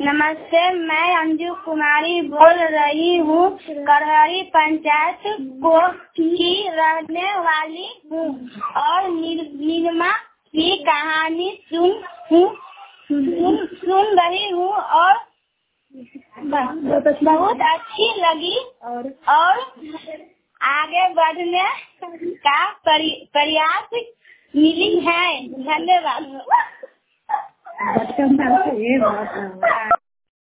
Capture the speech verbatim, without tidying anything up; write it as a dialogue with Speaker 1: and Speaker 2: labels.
Speaker 1: नमस्ते, मैं अंजू कुमारी बोल रही हूँ। करहरी पंचायत को की रहने वाली हूँ और नीलिमा की कहानी सुन हूँ सुन, सुन रही हूँ और बहुत अच्छी लगी और, और आगे बढ़ने का प्रयास मिली है। धन्यवाद।